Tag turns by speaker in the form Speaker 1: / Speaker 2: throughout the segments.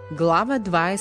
Speaker 1: Глава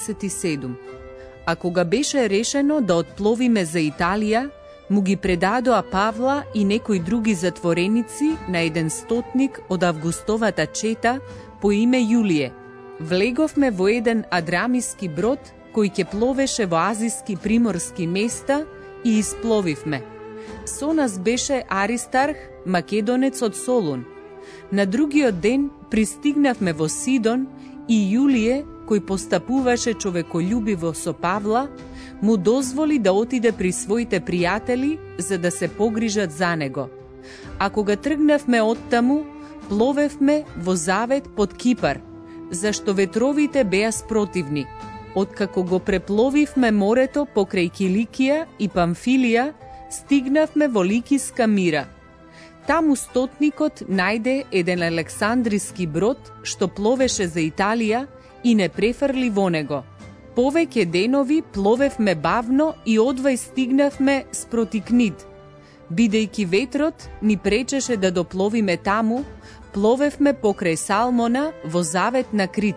Speaker 1: 27. А кога беше решено да отпловиме за Италија, му ги предадоа Павла и некои други затвореници на еден стотник од Августовата чета по име Јулије. Влеговме во еден адрамиски брод кој ќе пловеше во азиски приморски места и испловивме. Со нас беше Аристарх, македонец од Солун. На другиот ден пристигнавме во Сидон и Јулије, кој постапуваше човеколюбиво со Павла, му дозволи да отиде при своите пријатели за да се погрижат за него. А кога тргнавме оттаму, пловевме во завет под Кипар, зашто ветровите беа спротивни. Откако го препловивме морето покрај Киликија и Памфилија, стигнавме во Ликиска мира. Таму стотникот најде еден александриски брод што пловеше за Италија и не префрли во него. Повеќе денови пловевме бавно и одвај стигнавме спроти Книд. Бидејќи ветрот ни пречеше да допловиме таму, пловевме покрај Салмона во завет на Крит.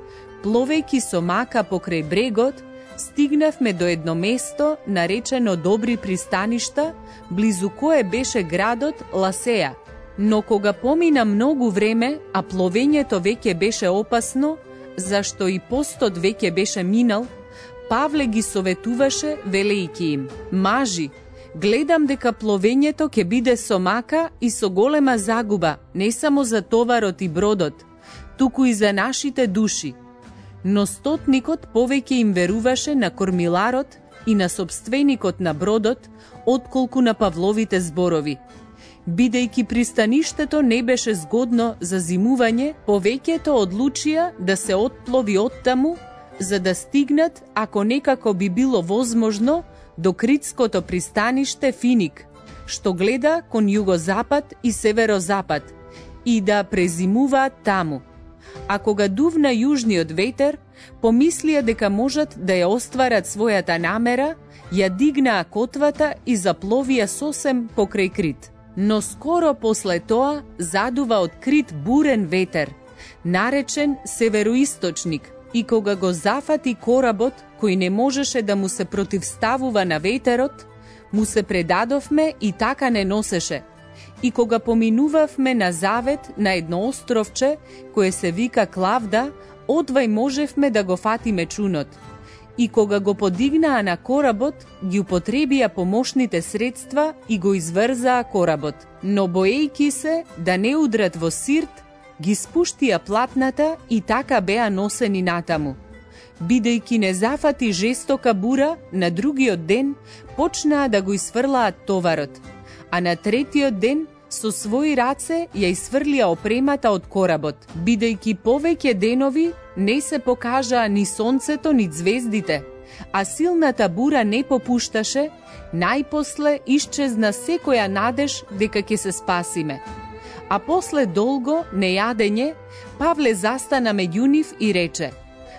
Speaker 1: Пловејќи со мака покрај брегот, стигнавме до едно место наречено Добри пристаништа, близу кое беше градот Ласеја. Но кога помина многу време, а пловењето веќе беше опасно, зашто и постот веќе беше минал, Павле ги советуваше, велејќи им: мажи, гледам дека пловењето ќе биде со мака и со голема загуба, не само за товарот и бродот, туку и за нашите души. Но стотникот повеќе им веруваше на кормиларот и на собственикот на бродот, отколку на Павловите зборови. Бидејќи пристаништето не беше згодно за зимување, повеќето одлучија да се отплови оттаму, за да стигнат, ако некако би било возможно, до критското пристаниште Финик, што гледа кон југозапад и северозапад, и да презимуваат таму. А кога дувна јужниот ветер, помислија дека можат да ја остварат својата намера, ја дигнаа котвата и запловија сосем покрај Крит. Но скоро после тоа задува од Крит бурен ветер, наречен североисточник, и кога го зафати коработ, кој не можеше да му се противставува на ветерот, му се предадовме и така не носеше. И кога поминувавме на завет на едно островче, кое се вика Клавда, одвај можевме да го фатиме чунот. И кога го подигнаа на коработ, ги употребија помошните средства и го изврзаа коработ. Но боејќи се да не удрат во Сирт, ги спуштија платната и така беа носени натаму. Бидејќи не зафати жестока бура, на другиот ден почнаа да го изфрлаат товарот, а на третиот ден со своји раце ја изфрлија опремата од коработ. Бидејќи повеќе денови не се покажаа ни сонцето, ни звездите, а силната бура не попушташе, најпосле исчезна секоја надеж дека ќе се спасиме. А после долго нејадење, Павле застана меѓу нив и рече: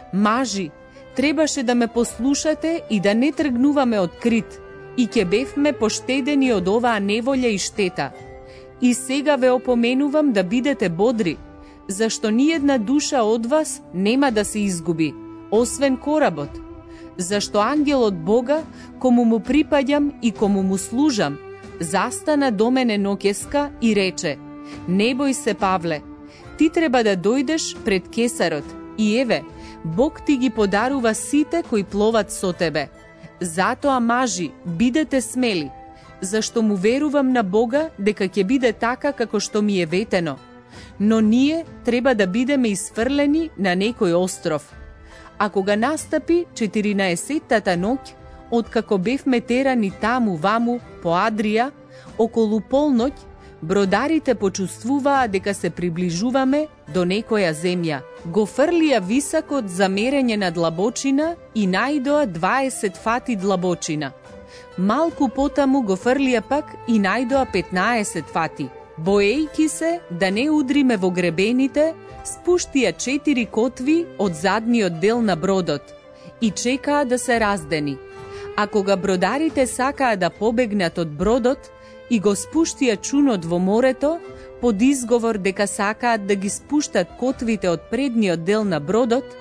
Speaker 1: мажи, требаше да ме послушате и да не тргнуваме од Крит, и ќе бевме поштедени од оваа неволја и штета. И сега ве опоменувам да бидете бодри, зашто ниедна душа од вас нема да се изгуби, освен коработ. Зашто ангелот Бога, кому му припаѓам и кому му служам, застана до мене ноќеска и рече: не бој се, Павле, ти треба да дојдеш пред кесарот, и еве, Бог ти ги подарува сите кои пловат со тебе. Затоа, мажи, бидете смели, зашто му верувам на Бога дека ќе биде така како што ми е ветено. Но ние треба да бидеме изфрлени на некој остров. А кога настапи 14-тата ноќ, откако бевме терани таму-ваму по Адрија, околу полноќ, бродарите почувствуваа дека се приближуваме до некоја земја. Го фрлија високот за мерење на длабочина и најдоа 20 фати длабочина. Малку потаму го фрлија пак и најдоа 15 фати. Боејќи се да не удриме во гребените, спуштија 4 котви од задниот дел на бродот и чекаа да се раздени. А кога бродарите сакаа да побегнат од бродот и го спуштија чунот во морето, под изговор дека сакаат да ги спуштат котвите од предниот дел на бродот,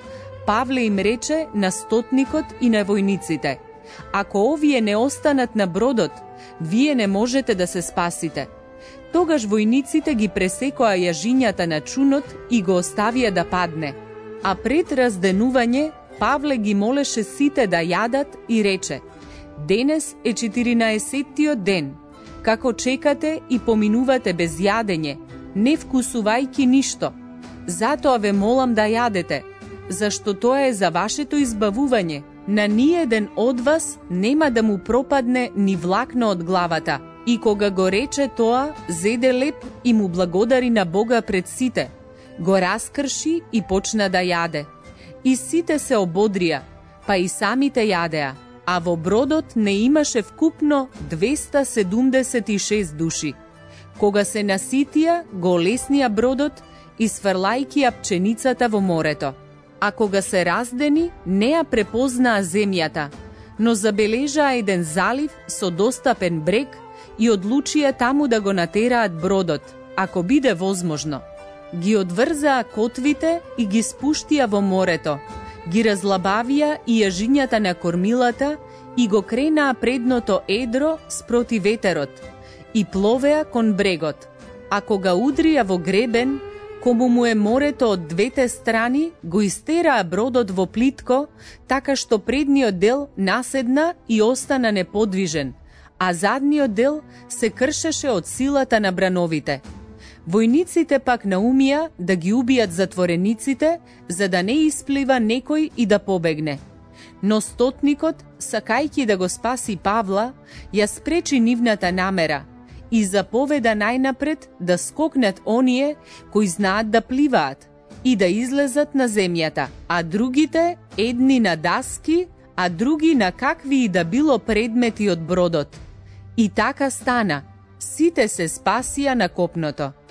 Speaker 1: Павле им рече на стотникот и на војниците: ако овие не останат на бродот, вие не можете да се спасите. Тогаш војниците ги пресекоа јажињата на чунот и го оставија да падне. А пред разденување, Павле ги молеше сите да јадат и рече: денес е 14-тиот ден, како чекате и поминувате без јадење, не вкусувајќи ништо. Затоа ве молам да јадете, зашто тоа е за вашето избавување. На ниеден од вас нема да му пропадне ни влакно од главата. И кога го рече тоа, зеде леп и му благодари на Бога пред сите, го раскрши и почна да јаде. И сите се ободрија, па и самите јадеа, а во бродот не имаше вкупно 276 души. Кога се наситија, го олеснија бродот и сврлајќи пченицата во морето. А кога се раздени, не ја препознаа земјата, но забележаа еден залив со достапен брег и одлучија таму да го натераат бродот, ако биде возможно. Ги одврзаа котвите и ги спуштија во морето, ги разлабавија и јажињата на кормилата и го кренаа предното едро спроти ветерот и пловеа кон брегот. А кога удрија во гребен, кому му е морето од двете страни, го истераа бродот во плитко, така што предниот дел наседна и остана неподвижен, а задниот дел се кршеше од силата на брановите. Војниците пак наумија да ги убијат затворениците, за да не исплива некој и да побегне. Но стотникот, сакајќи да го спаси Павла, ја спречи нивната намера и заповеда најнапред да скокнат оние кои знаат да пливаат и да излезат на земјата, а другите, едни на даски, а други на какви и да било предмети од бродот. И така стана, сите се спасија на копното.